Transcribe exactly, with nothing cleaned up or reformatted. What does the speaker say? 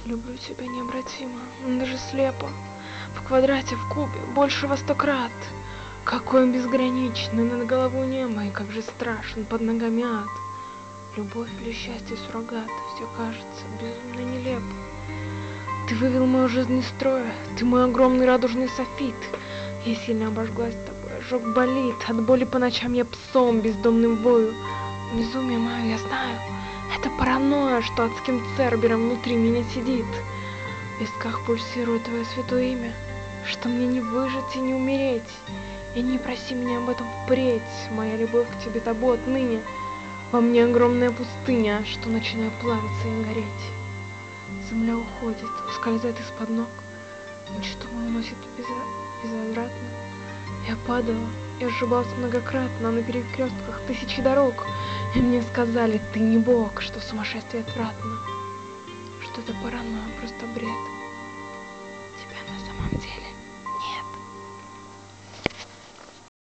Люблю тебя необратимо, даже слепо. В квадрате, в кубе, больше во сто крат. Какой он безграничный, над головой небо, и как же страшен под ногами ад. Любовь или счастье суррогат, все кажется безумно нелепо. Ты вывел мою жизнь из строя, ты мой огромный радужный софит. Я сильно обожглась тобой, ожог болит, от боли по ночам я псом бездомным вою. Безумие мое, я знаю, это паранойя, что адским цербером внутри меня сидит. В висках пульсирует твое святое имя, что мне не выжить и не умереть. И не проси меня об этом впредь, моя любовь к тебе табу отныне. Во мне огромная пустыня, что начинаю плавиться и гореть. Земля уходит, ускользает из-под ног, мечту мою носит безвозвратно. Я падала, я ошибалась многократно на перекрестках тысячи дорог, и мне сказали, ты не бог, что сумасшествие отвратно, что это паранойя, просто бред.